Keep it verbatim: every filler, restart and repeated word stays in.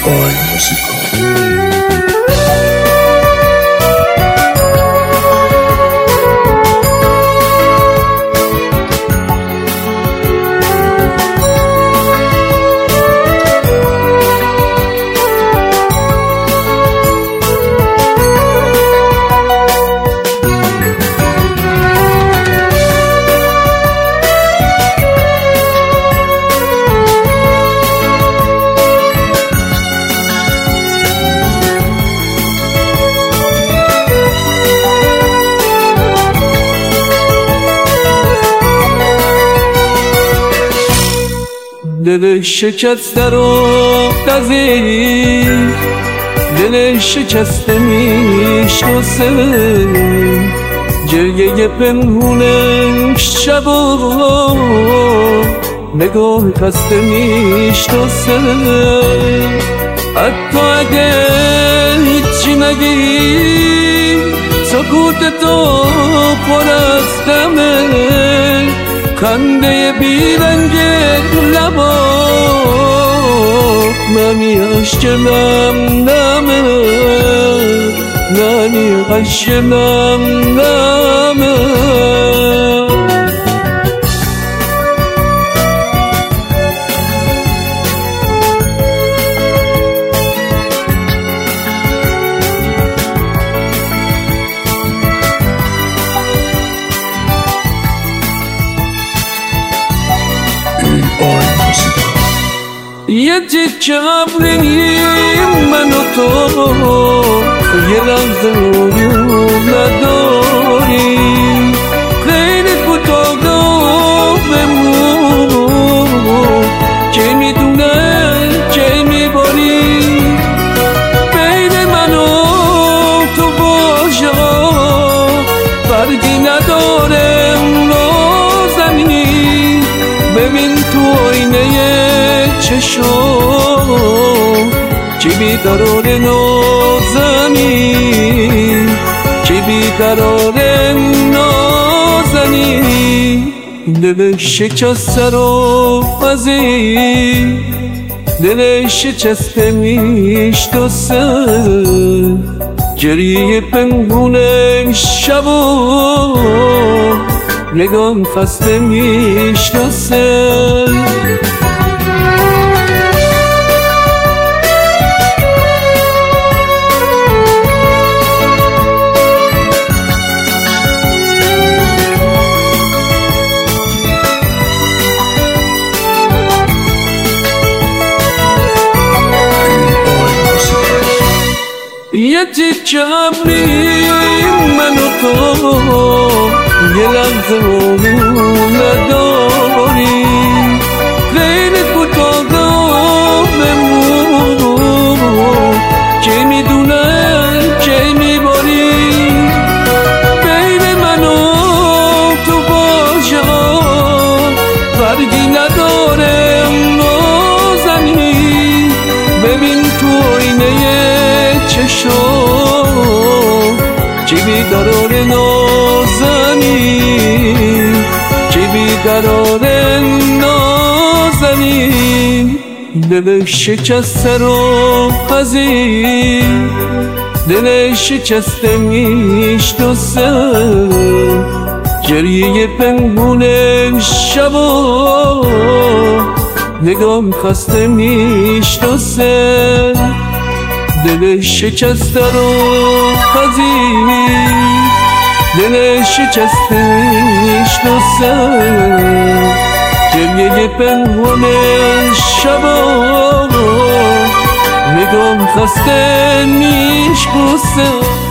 Boy Musical. دل شکسته رو قضیه دل شکسته میشناسه گریه پنهون شب و نگاه خسته میشناسه حتی اگه هیچی نگی سکوت تو پر از دمه خنده بیرنگ لبا نمی اشکم نمه نمی اشکم نمه یه تیکه ابریم من و تو یه لحظه رویون نداریم خیلی کوتاه بمون که میدونه که میباری بین من و تو باشه فرقی نداره نازنین ببین تو آینه چشم چی بیقرار نازنین چی بیقرار نازنین دل شکسته رو پذیر دل شکسته میشناسه گریه پنهون شب و نگاه خسته میشناسه یه تیکه ابریم من و تو یه لحظه رویون نداریم خیلی کوتاه بمون که میدونه که میباری بین من و تو باشه فرقی نداره نازنین ببین تو آینه چشم چی بیقرار نازنین چی بیقرار نازنین دل شکسته رو پذیر دل شکسته میشناسه گریه پنهون شب و نگاه خسته میشناسه دل شکسته رو پذیر دل شکسته میشناسه گریه پنهون شب و نگاه خسته میشناسه